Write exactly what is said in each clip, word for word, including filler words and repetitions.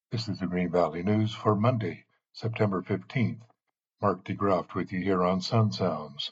This is the Green Valley News for Monday, September fifteenth. Mark DeGroft with you here on Sun Sounds.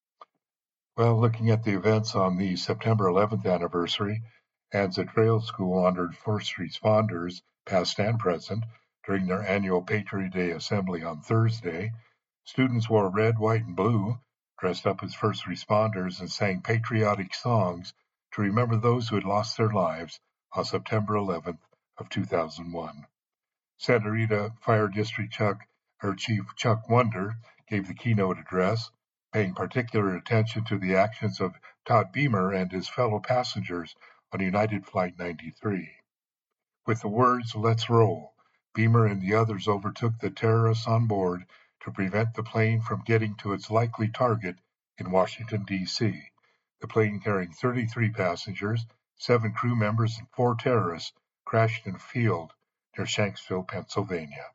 Well, looking at the events on the September eleventh anniversary, Anza Trail School honored first responders, past and present, during their annual Patriot Day assembly on Thursday. Students wore red, white, and blue, dressed up as first responders, and sang patriotic songs to remember those who had lost their lives on September eleventh of two thousand one. Santa Rita Fire District Chuck, or Chief Chuck Wonder, gave the keynote address, paying particular attention to the actions of Todd Beamer and his fellow passengers on United Flight ninety-three. With the words, "Let's roll," Beamer and the others overtook the terrorists on board to prevent the plane from getting to its likely target in Washington, D C. The plane carrying thirty-three passengers, seven crew members, and four terrorists crashed in a field near Shanksville, Pennsylvania.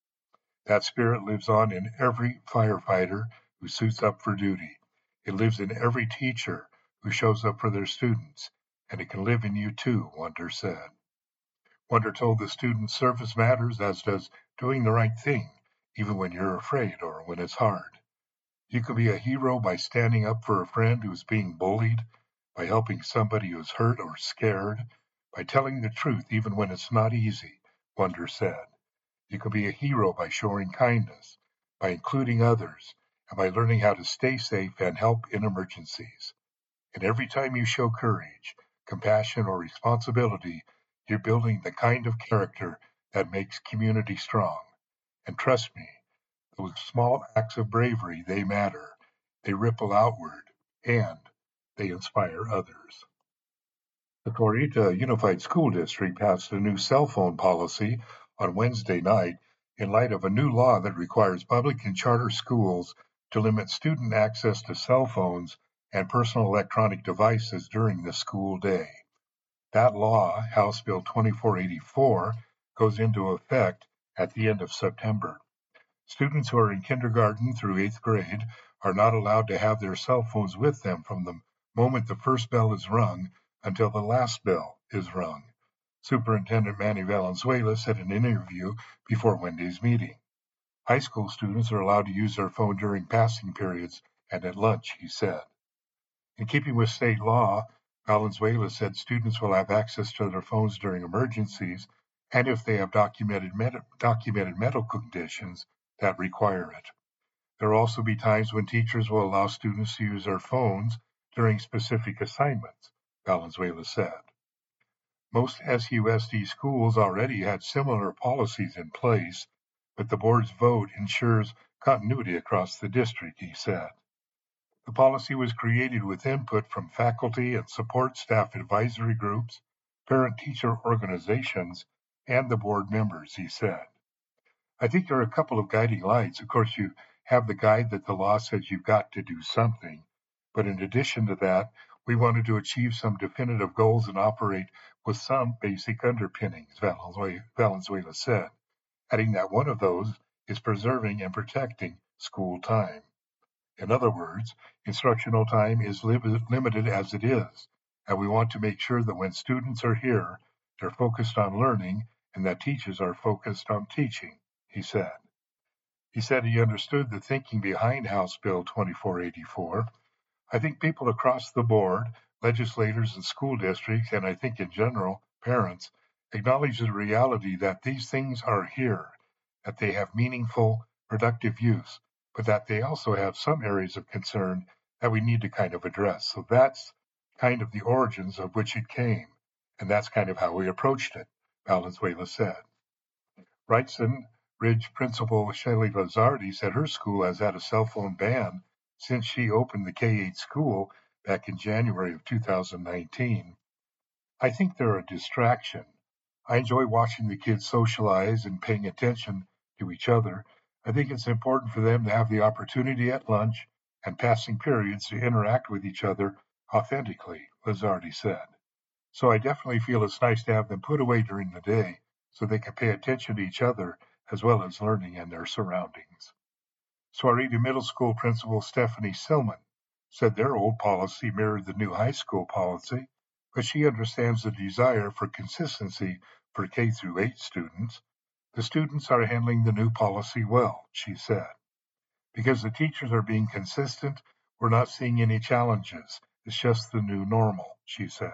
That spirit lives on in every firefighter who suits up for duty. It lives in every teacher who shows up for their students, and it can live in you too, Wonder said. Wonder told the students service matters, as does doing the right thing, even when you're afraid or when it's hard. You can be a hero by standing up for a friend who's being bullied, by helping somebody who's hurt or scared, by telling the truth even when it's not easy, Wonder said. You can be a hero by showing kindness, by including others, and by learning how to stay safe and help in emergencies. And every time you show courage, compassion, or responsibility, you're building the kind of character that makes community strong. And trust me, those small acts of bravery, they matter. They ripple outward, and they inspire others. The Corita Unified School District passed a new cell phone policy on Wednesday night in light of a new law that requires public and charter schools to limit student access to cell phones and personal electronic devices during the school day. That law, House Bill twenty-four eighty-four, goes into effect at the end of September. Students who are in kindergarten through eighth grade are not allowed to have their cell phones with them from the moment the first bell is rung until the last bell is rung, Superintendent Manny Valenzuela said in an interview before Wednesday's meeting. High school students are allowed to use their phone during passing periods and at lunch, he said. In keeping with state law, Valenzuela said students will have access to their phones during emergencies and if they have documented, med- documented medical conditions that require it. There will also be times when teachers will allow students to use their phones during specific assignments, Valenzuela said. Most S U S D schools already had similar policies in place, but the board's vote ensures continuity across the district, he said. The policy was created with input from faculty and support staff advisory groups, parent-teacher organizations, and the board members, he said. I think there are a couple of guiding lights. Of course, you have the guide that the law says you've got to do something. But in addition to that, we wanted to achieve some definitive goals and operate with some basic underpinnings, Valenzuela said, adding that one of those is preserving and protecting school time. In other words, instructional time is limited as it is, and we want to make sure that when students are here, they're focused on learning and that teachers are focused on teaching, he said. He said he understood the thinking behind House Bill twenty-four eighty-four. I think people across the board, legislators and school districts, and I think in general, parents, acknowledge the reality that these things are here, that they have meaningful, productive use, but that they also have some areas of concern that we need to kind of address. So that's kind of the origins of which it came, and that's kind of how we approached it, Valenzuela said. Wrightson Ridge principal Shelley Lazardi said her school has had a cell phone ban since she opened the K eight school back in January of two thousand nineteen. I think they're a distraction. I enjoy watching the kids socialize and paying attention to each other. I think it's important for them to have the opportunity at lunch and passing periods to interact with each other authentically, Lazardi said. So I definitely feel it's nice to have them put away during the day so they can pay attention to each other as well as learning in their surroundings. Sahuarita Middle School Principal Stephanie Silman said their old policy mirrored the new high school policy, but she understands the desire for consistency for K through eight students. The students are handling the new policy well, she said. Because the teachers are being consistent, we're not seeing any challenges. It's just the new normal, she said.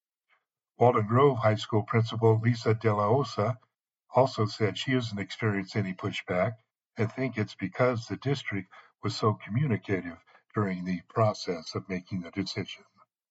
Walden Grove High School principal Lisa De La Osa also said she hasn't experienced any pushback and think it's because the district was so communicative during the process of making the decision.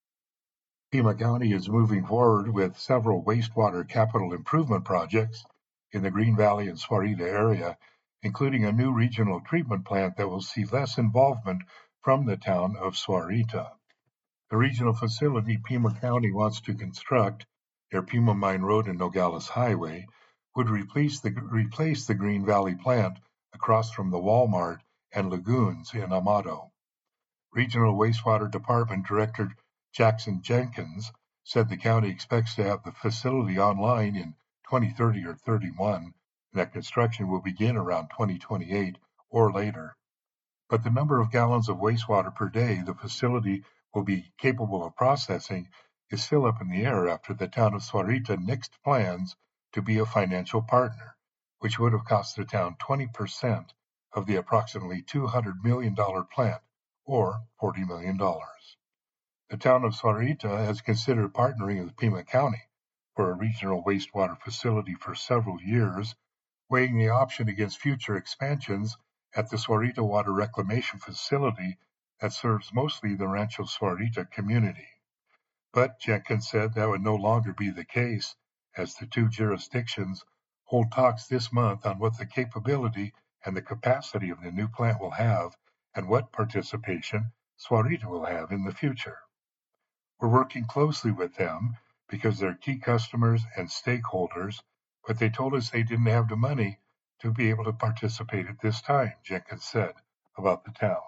Pima County is moving forward with several wastewater capital improvement projects in the Green Valley and Sahuarita area, including a new regional treatment plant that will see less involvement from the town of Sahuarita. The regional facility Pima County wants to construct near Pima Mine Road and Nogales Highway would replace the, replace the Green Valley plant across from the Walmart and lagoons in Amado. Regional Wastewater Department Director Jackson Jenkins said the county expects to have the facility online in twenty thirty or thirty-one, and that construction will begin around twenty twenty-eight or later. But the number of gallons of wastewater per day the facility will be capable of processing is still up in the air after the town of Sahuarita nixed plans to be a financial partner, which would have cost the town twenty percent of the approximately two hundred million dollars plant, or forty million dollars. The town of Sahuarita has considered partnering with Pima County for a regional wastewater facility for several years, weighing the option against future expansions at the Sahuarita Water Reclamation Facility that serves mostly the Rancho Sahuarita community. But Jenkins said that would no longer be the case, as the two jurisdictions hold talks this month on what the capability and the capacity of the new plant will have and what participation Sahuarita will have in the future. We're working closely with them because they're key customers and stakeholders, but they told us they didn't have the money to be able to participate at this time, Jenkins said about the town.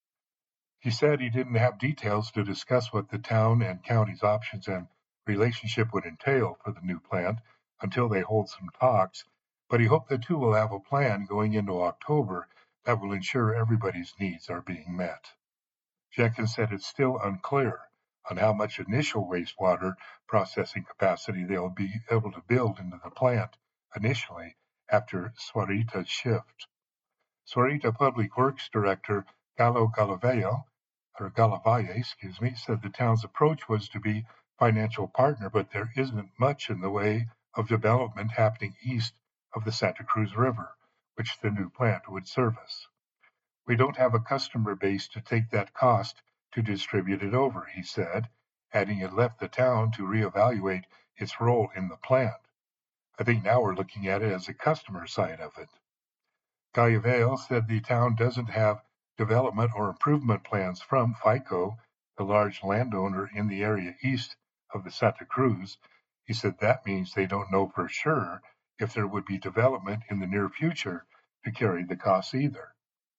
He said he didn't have details to discuss what the town and county's options and relationship would entail for the new plant until they hold some talks, but he hoped the two will have a plan going into October that will ensure everybody's needs are being met. Jenkins said it's still unclear on how much initial wastewater processing capacity they'll be able to build into the plant initially after Sahuarita's shift. Sahuarita Public Works Director Galo Galavayo, or Galavalle, excuse me, said the town's approach was to be financial partner, but there isn't much in the way of development happening east of the Santa Cruz River, which the new plant would service. We don't have a customer base to take that cost to distribute it over, he said, adding it left the town to reevaluate its role in the plant. I think now we're looking at it as a customer side of it. Gallavale said the town doesn't have development or improvement plans from FICO, the large landowner in the area east of the Santa Cruz. He said that means they don't know for sure if there would be development in the near future to carry the costs either.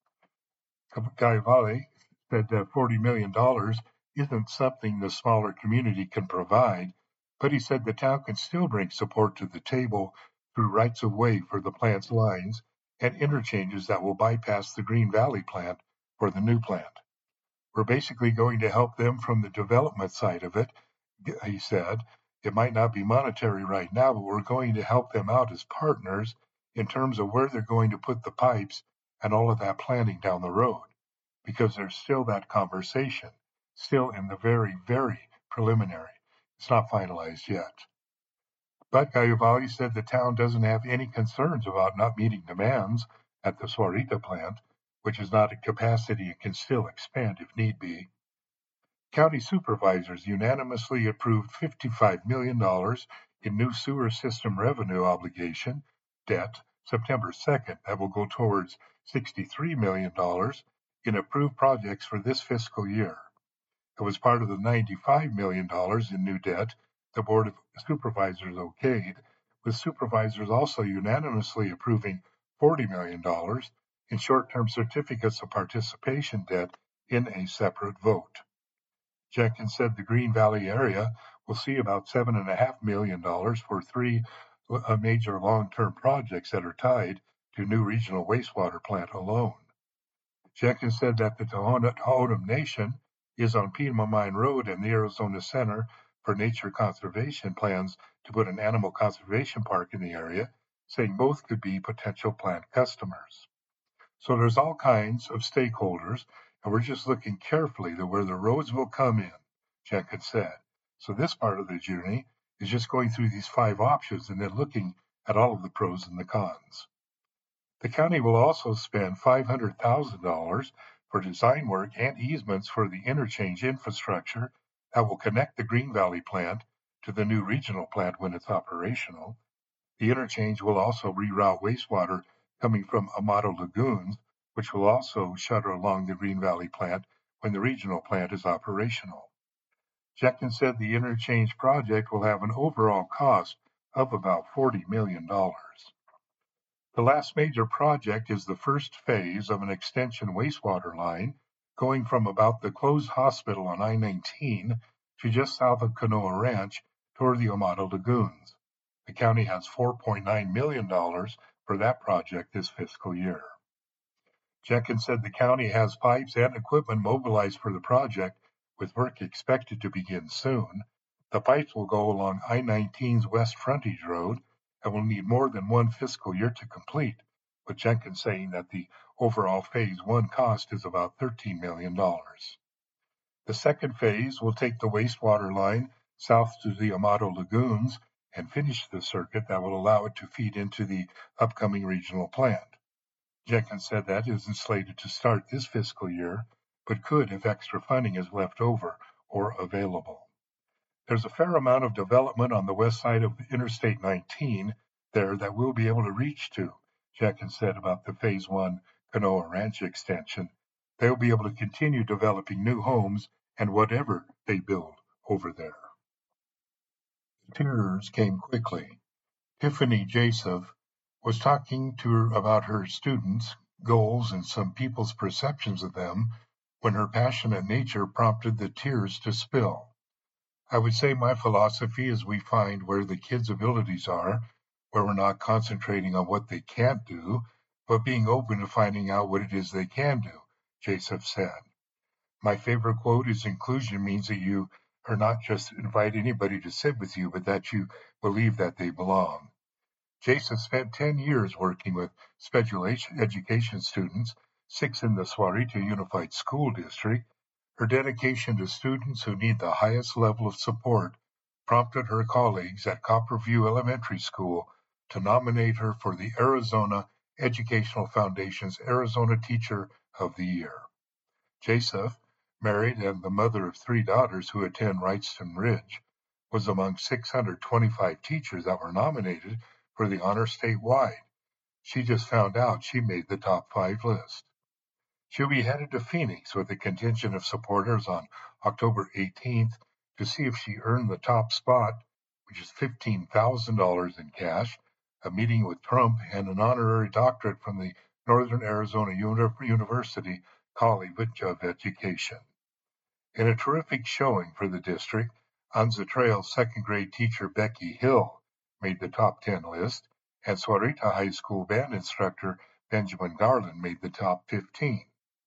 Gallavale said that forty million dollars isn't something the smaller community can provide, but he said the town can still bring support to the table through rights of way for the plant's lines and interchanges that will bypass the Green Valley plant for the new plant. We're basically going to help them from the development side of it, he said. It might not be monetary right now, but we're going to help them out as partners in terms of where they're going to put the pipes and all of that planning down the road, because there's still that conversation, still in the very, very preliminary. It's not finalized yet. But Gallavale said the town doesn't have any concerns about not meeting demands at the Sahuarita plant, which is not at capacity and can still expand if need be. County supervisors unanimously approved fifty-five million dollars in new sewer system revenue obligation debt September second that will go towards sixty-three million dollars in approved projects for this fiscal year. It was part of the ninety-five million dollars in new debt the Board of Supervisors okayed, with supervisors also unanimously approving forty million dollars in short-term certificates of participation debt in a separate vote. Jenkins said the Green Valley area will see about seven point five million dollars for three major long-term projects that are tied to new regional wastewater plant alone. Jenkins said that the Tohono Nation is on Pima Mine Road and the Arizona Center for Nature Conservation plans to put an animal conservation park in the area, saying both could be potential plant customers. So there's all kinds of stakeholders, and we're just looking carefully to where the roads will come in, Jenkins said. So this part of the journey is just going through these five options and then looking at all of the pros and the cons. The county will also spend five hundred thousand dollars for design work and easements for the interchange infrastructure that will connect the Green Valley plant to the new regional plant when it's operational. The interchange will also reroute wastewater coming from Amado Lagoons, which will also shuttle along the Green Valley plant when the regional plant is operational. Jenkins said the interchange project will have an overall cost of about forty million dollars. The last major project is the first phase of an extension wastewater line going from about the closed hospital on I nineteen to just south of Canoa Ranch toward the Amado Lagoons. The county has four point nine million dollars for that project this fiscal year. Jenkins said the county has pipes and equipment mobilized for the project, with work expected to begin soon. The pipes will go along I nineteen's West Frontage Road and will need more than one fiscal year to complete, with Jenkins saying that the overall phase one cost is about thirteen million dollars. The second phase will take the wastewater line south to the Amado Lagoons and finish the circuit that will allow it to feed into the upcoming regional plant. Jenkins said that isn't slated to start this fiscal year, but could if extra funding is left over or available. There's a fair amount of development on the west side of Interstate nineteen there that we'll be able to reach to, Jenkins said about the Phase one Canoa Ranch extension. They'll be able to continue developing new homes and whatever they build over there. The tears came quickly. Tiffany Joseph was talking to her about her students, goals, and some people's perceptions of them when her passionate nature prompted the tears to spill. I would say my philosophy is we find where the kids' abilities are, where we're not concentrating on what they can't do, but being open to finding out what it is they can do, Joseph said. My favorite quote is inclusion means that you are not just invite anybody to sit with you, but that you believe that they belong. Jason spent ten years working with special education students, six in the Sahuarita Unified School District. Her dedication to students who need the highest level of support prompted her colleagues at Copperview Elementary School to nominate her for the Arizona Educational Foundation's Arizona Teacher of the Year. Joseph, married and the mother of three daughters who attend Wrightston Ridge, was among six hundred twenty-five teachers that were nominated for the honor statewide. She just found out she made the top five list. She'll be headed to Phoenix with a contingent of supporters on October eighteenth to see if she earned the top spot, which is fifteen thousand dollars in cash, a meeting with Trump, and an honorary doctorate from the Northern Arizona University College of Education. In a terrific showing for the district, Anza Trail second grade teacher Becky Hill made the top ten list, and Sahuarita High School band instructor Benjamin Garland made the top fifteen.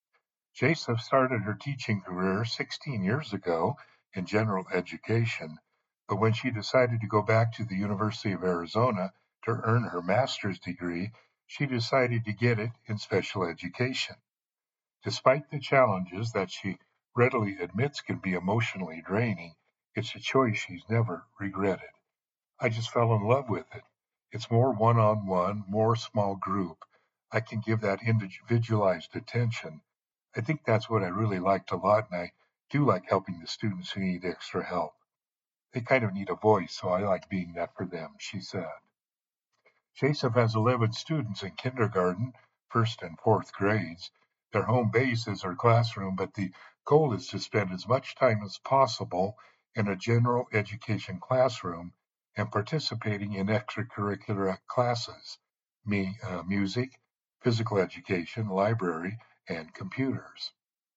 Joseph started her teaching career sixteen years ago in general education, but when she decided to go back to the University of Arizona to earn her master's degree, she decided to get it in special education. Despite the challenges that she readily admits can be emotionally draining, it's a choice she's never regretted. I just fell in love with it. It's more one-on-one, more small group. I can give that individualized attention. I think that's what I really liked a lot, and I do like helping the students who need extra help. They kind of need a voice, so I like being that for them, she said. Joseph has eleven students in kindergarten, first and fourth grades. Their home base is her classroom, but the goal is to spend as much time as possible in a general education classroom and participating in extracurricular classes, me, uh, music, physical education, library, and computers.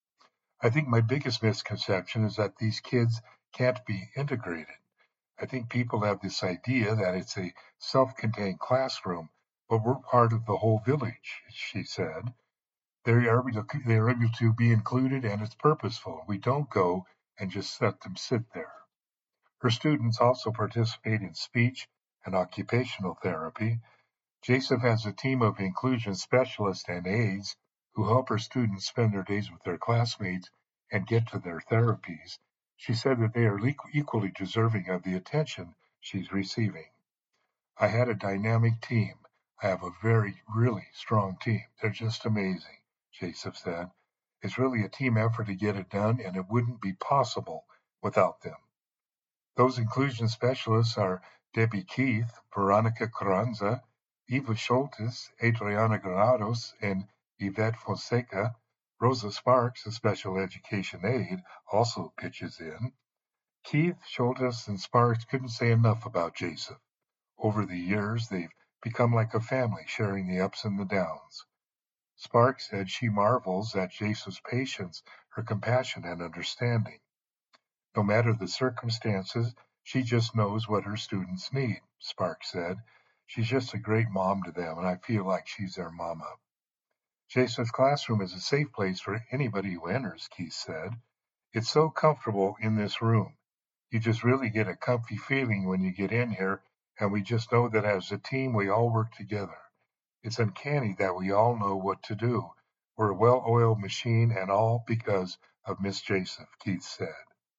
I think my biggest misconception is that these kids can't be integrated. I think people have this idea that it's a self-contained classroom, but we're part of the whole village, she said. They are, they are able to be included, and it's purposeful. We don't go and just let them sit there. Her students also participate in speech and occupational therapy. Joseph has a team of inclusion specialists and aides who help her students spend their days with their classmates and get to their therapies. She said that they are equally deserving of the attention she's receiving. I had a dynamic team. I have a very, really strong team. They're just amazing, Joseph said. It's really a team effort to get it done, and it wouldn't be possible without them. Those inclusion specialists are Debbie Keith, Veronica Carranza, Eva Schultes, Adriana Granados, and Yvette Fonseca. Rosa Sparks, a special education aide, also pitches in. Keith, Schultes, and Sparks couldn't say enough about Joseph. Over the years, they've become like a family, sharing the ups and the downs. Sparks said she marvels at Joseph's patience, her compassion, and understanding. No matter the circumstances, she just knows what her students need, Sparks said. She's just a great mom to them, and I feel like she's their mama. Joseph's classroom is a safe place for anybody who enters, Keith said. It's so comfortable in this room. You just really get a comfy feeling when you get in here, and we just know that as a team we all work together. It's uncanny that we all know what to do. We're a well-oiled machine, and all because of Miss Joseph, Keith said.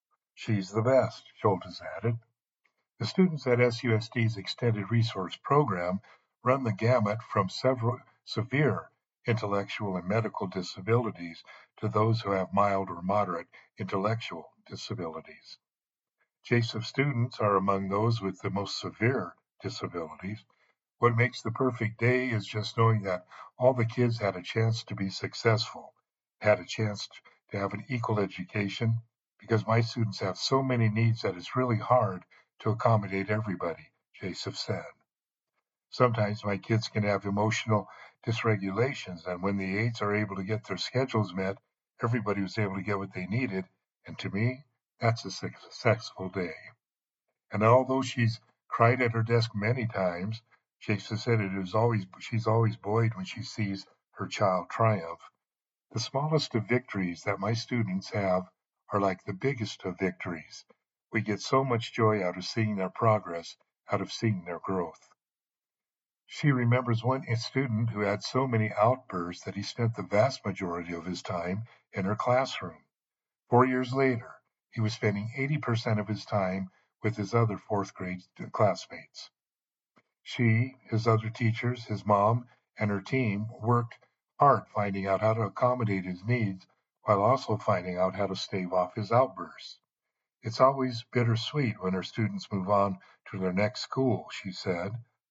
She's the best, Schultes added. The students at S U S D's Extended Resource Program run the gamut from several severe intellectual and medical disabilities to those who have mild or moderate intellectual disabilities. Joseph students are among those with the most severe disabilities. What makes the perfect day is just knowing that all the kids had a chance to be successful, had a chance to have an equal education, because my students have so many needs that it's really hard to accommodate everybody, Joseph said. Sometimes my kids can have emotional dysregulations, and when the aides are able to get their schedules met, everybody was able to get what they needed, and to me, that's a successful day. And although she's cried at her desk many times, Joseph said it is always she's always buoyed when she sees her child triumph. The smallest of victories that my students have are like the biggest of victories. We get so much joy out of seeing their progress, out of seeing their growth. She remembers one student who had so many outbursts that he spent the vast majority of his time in her classroom. Four years later, he was spending eighty percent of his time with his other fourth grade classmates. She, his other teachers, his mom, and her team worked hard finding out how to accommodate his needs while also finding out how to stave off his outbursts. It's always bittersweet when her students move on to their next school, she said.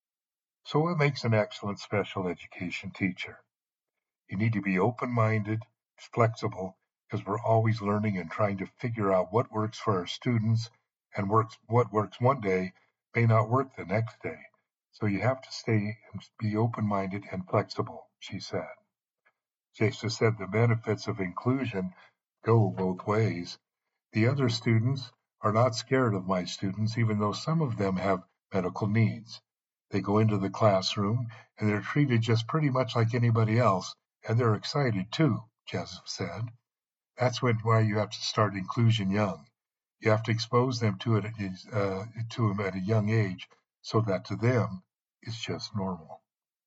So what makes an excellent special education teacher? You need to be open-minded, flexible, because we're always learning and trying to figure out what works for our students, and works what works one day may not work the next day. So you have to stay and be open-minded and flexible, she said. Joseph said the benefits of inclusion go both ways. The other students are not scared of my students, even though some of them have medical needs. They go into the classroom and they're treated just pretty much like anybody else, and they're excited too, Joseph said. That's when, why you have to start inclusion young. You have to expose them to it uh, to them at a young age so that to them it's just normal.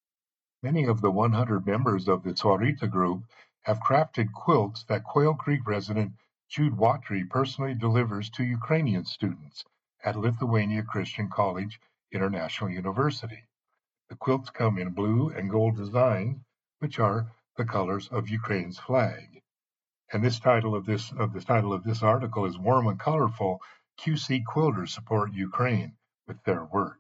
Many of the one hundred members of the Tsaurita group have crafted quilts that Quail Creek resident Jude Watry personally delivers to Ukrainian students at Lithuania Christian College International University. The quilts come in blue and gold designs, which are the colors of Ukraine's flag. And this title of this of the title of this article is Warm and Colorful. Q C Quilters Support Ukraine with Their Work.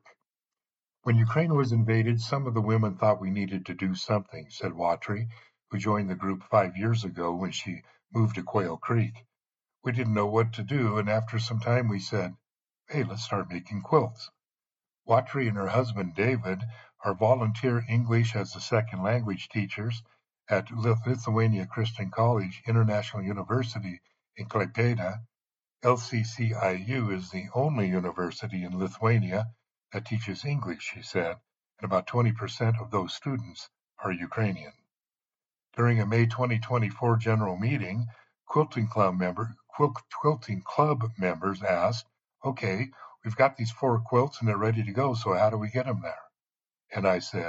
When Ukraine was invaded, some of the women thought we needed to do something, said Watry, who joined the group five years ago when she moved to Quail Creek. We didn't know what to do, and after some time we said, hey, let's start making quilts. Watry and her husband David are volunteer English as a second language teachers at Lithuania Christian College International University in Klaipėda. L C C I U is the only university in Lithuania that teaches English, she said, and about twenty percent of those students are Ukrainian. During a May twenty twenty-four general meeting, quilting club member quilting club members asked, okay, we've got these four quilts and they're ready to go, so how do we get them there? And I said,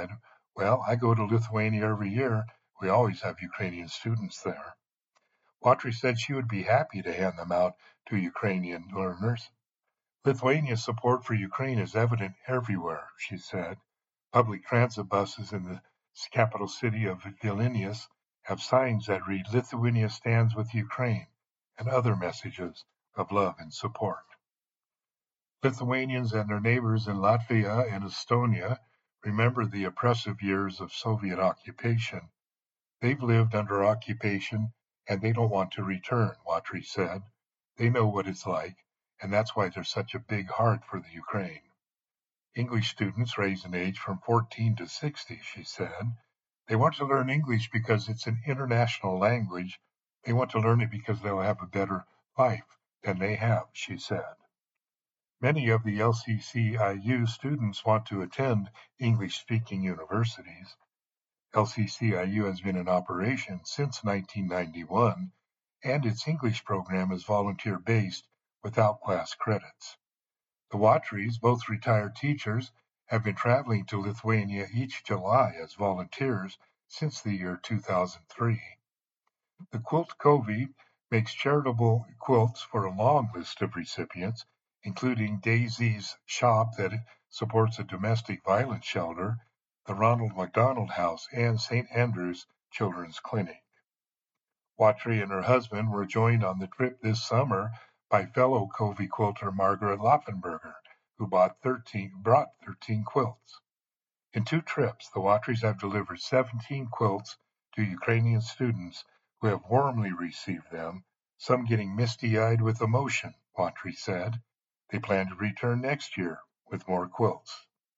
Well, I go to Lithuania every year. We always have Ukrainian students there. Audrey said she would be happy to hand them out to Ukrainian learners. Lithuania's support for Ukraine is evident everywhere, she said. Public transit buses in the capital city of Vilnius have signs that read Lithuania stands with Ukraine and other messages of love and support. Lithuanians and their neighbors in Latvia and Estonia remember the oppressive years of Soviet occupation. They've lived under occupation and they don't want to return, Watry said. They know what it's like, and that's why there's such a big heart for the Ukraine. English students raise in age from fourteen to sixty, she said. They want to learn English because it's an international language. They want to learn it because they'll have a better life than they have, she said. Many of the L C C I U students want to attend English-speaking universities. L C C I U has been in operation since nineteen ninety-one, and its English program is volunteer-based without class credits. The Watrys, both retired teachers, have been traveling to Lithuania each July as volunteers since the year two thousand three. The Quilt Covey makes charitable quilts for a long list of recipients, including Daisy's Shop that supports a domestic violence shelter, the Ronald McDonald House, and Saint Andrew's Children's Clinic. Watry and her husband were joined on the trip this summer by fellow Covey quilter Margaret Laufenberger, who bought thirteen, brought thirteen quilts. In two trips, the Watrys have delivered seventeen quilts to Ukrainian students who have warmly received them, some getting misty-eyed with emotion, Watry said. They plan to return next year with more quilts.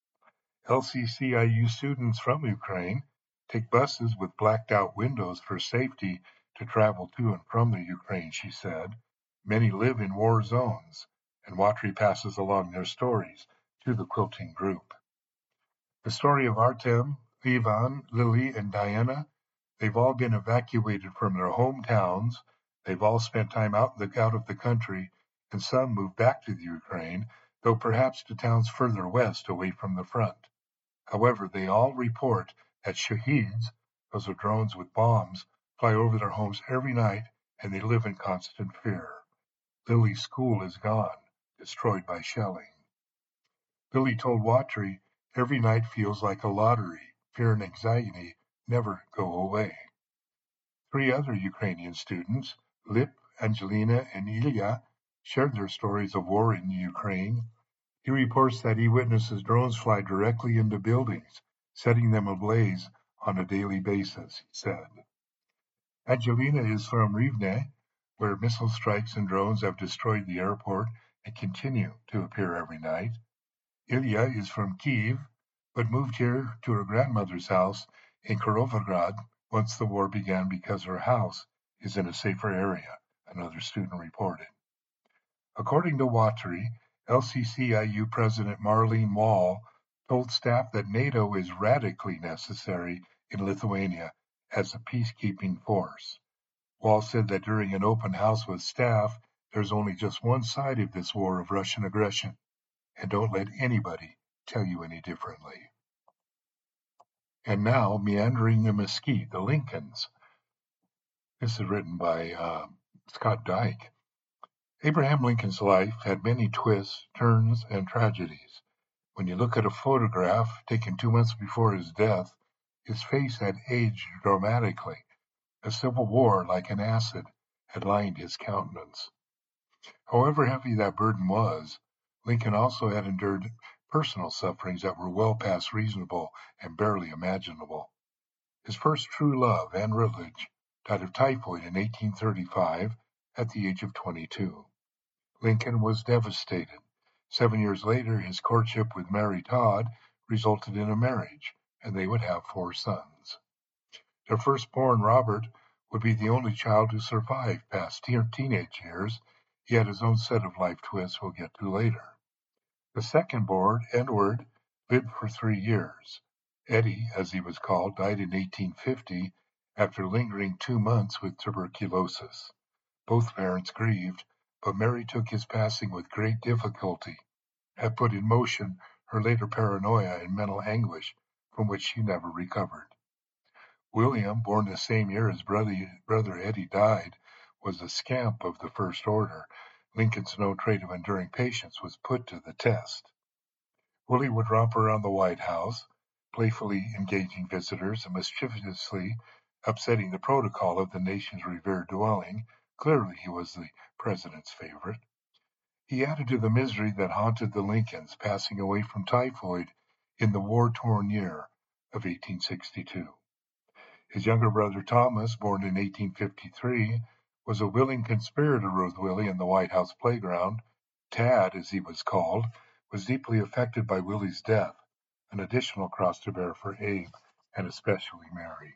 L C C I U students from Ukraine take buses with blacked-out windows for safety to travel to and from the Ukraine, she said. Many live in war zones, and Watry passes along their stories to the quilting group. The story of Artem, Ivan, Lily, and Diana, they've all been evacuated from their hometowns. They've all spent time out, the, out of the country, and some moved back to the Ukraine, though perhaps to towns further west away from the front. However, they all report that Shaheeds, those are drones with bombs, fly over their homes every night, and they live in constant fear. Lily's school is gone, destroyed by shelling. Lily told Watry, every night feels like a lottery. Fear and anxiety never go away. Three other Ukrainian students, Lip, Angelina, and Ilya, shared their stories of war in Ukraine. He reports that he witnesses drones fly directly into buildings, setting them ablaze on a daily basis, he said. Angelina is from Rivne, where missile strikes and drones have destroyed the airport and continue to appear every night. Ilya is from Kiev, but moved here to her grandmother's house in Kirovograd once the war began because her house is in a safer area, another student reported. According to Watry, L C C I U President Marlene Wall told staff that NATO is radically necessary in Lithuania as a peacekeeping force. Wall said that during an open house with staff, there's only just one side of this war of Russian aggression, and don't let anybody tell you any differently. And now, Meandering the Mesquite, the Lincolns. This is written by uh, Scott Dyke. Abraham Lincoln's life had many twists, turns, and tragedies. When you look at a photograph taken two months before his death, his face had aged dramatically. A civil war, like an acid, had lined his countenance. However heavy that burden was, Lincoln also had endured personal sufferings that were well past reasonable and barely imaginable. His first true love, Anne Rutledge, died of typhoid in eighteen thirty-five at the age of twenty-two. Lincoln was devastated. Seven years later, his courtship with Mary Todd resulted in a marriage, and they would have four sons. Their firstborn, Robert, would be the only child to survive past teenage years. He had his own set of life twists we'll get to later. The second-born, Edward, lived for three years. Eddie, as he was called, died in eighteen fifty after lingering two months with tuberculosis. Both parents grieved, but Mary took his passing with great difficulty, had put in motion her later paranoia and mental anguish from which she never recovered. William, born the same year as brother, brother Eddie died, was a scamp of the first order. Lincoln's known trait of enduring patience was put to the test. Willie would romp around the White House, playfully engaging visitors and mischievously upsetting the protocol of the nation's revered dwelling. Clearly he was the president's favorite. He added to the misery that haunted the Lincolns, passing away from typhoid in the war-torn year of eighteen sixty-two. His younger brother Thomas, born in eighteen fifty-three, was a willing conspirator with Willie in the White House playground. Tad, as he was called, was deeply affected by Willie's death, an additional cross to bear for Abe, and especially Mary.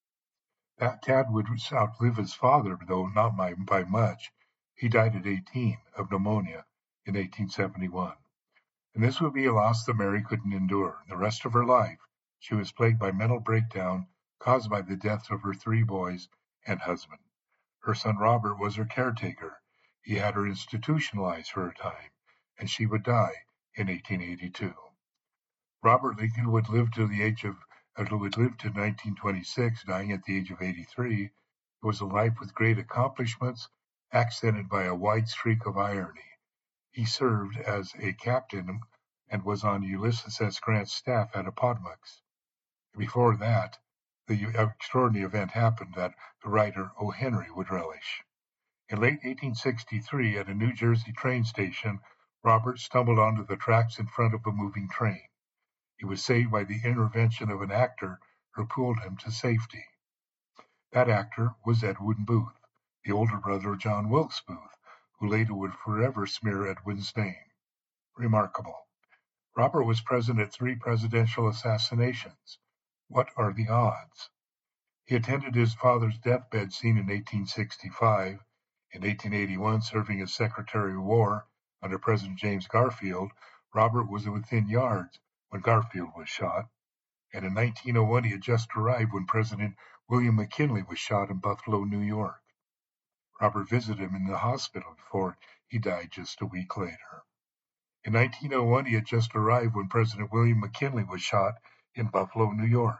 That Tad would outlive his father, though not by, by much. He died at eighteen of pneumonia in eighteen seventy-one. And this would be a loss that Mary couldn't endure. The rest of her life, she was plagued by mental breakdown caused by the deaths of her three boys and husband. Her son Robert was her caretaker. He had her institutionalized for a time, and she would die in eighteen eighty-two. Robert Lincoln would live to the age of uh, would live to nineteen twenty-six, dying at the age of eighty-three. It was a life with great accomplishments, accented by a wide streak of irony. He served as a captain and was on Ulysses S. Grant's staff at Appomattox. Before that, the extraordinary event happened that the writer O. Henry would relish. In late eighteen sixty-three, at a New Jersey train station, Robert stumbled onto the tracks in front of a moving train. He was saved by the intervention of an actor who pulled him to safety. That actor was Edwin Booth, the older brother of John Wilkes Booth, who later would forever smear Edwin's name. Remarkable. Robert was present at three presidential assassinations. What are the odds? He attended his father's deathbed scene in eighteen sixty-five. In eighteen eighty-one, serving as Secretary of War under President James Garfield, Robert was within yards when Garfield was shot. And in nineteen oh one, he had just arrived when President William McKinley was shot in Buffalo, New York. Robert visited him in the hospital before he died just a week later. In nineteen oh one, he had just arrived when President William McKinley was shot in Buffalo, New York.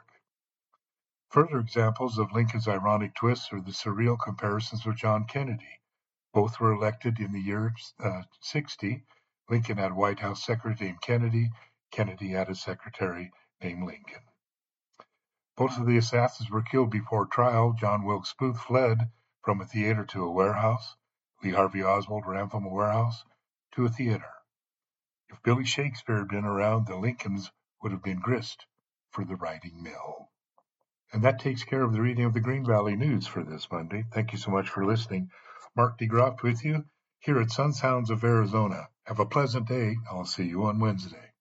Further examples of Lincoln's ironic twists are the surreal comparisons with John Kennedy. Both were elected in the year uh, sixty. Lincoln had a White House secretary named Kennedy. Kennedy had a secretary named Lincoln. Both of the assassins were killed before trial. John Wilkes Booth fled from a theater to a warehouse. Lee Harvey Oswald ran from a warehouse to a theater. If Billy Shakespeare had been around, the Lincolns would have been grist for the writing mill. And that takes care of the reading of the Green Valley News for this Monday. Thank you so much for listening. Mark DeGroft with you here at Sun Sounds of Arizona. Have a pleasant day. I'll see you on Wednesday.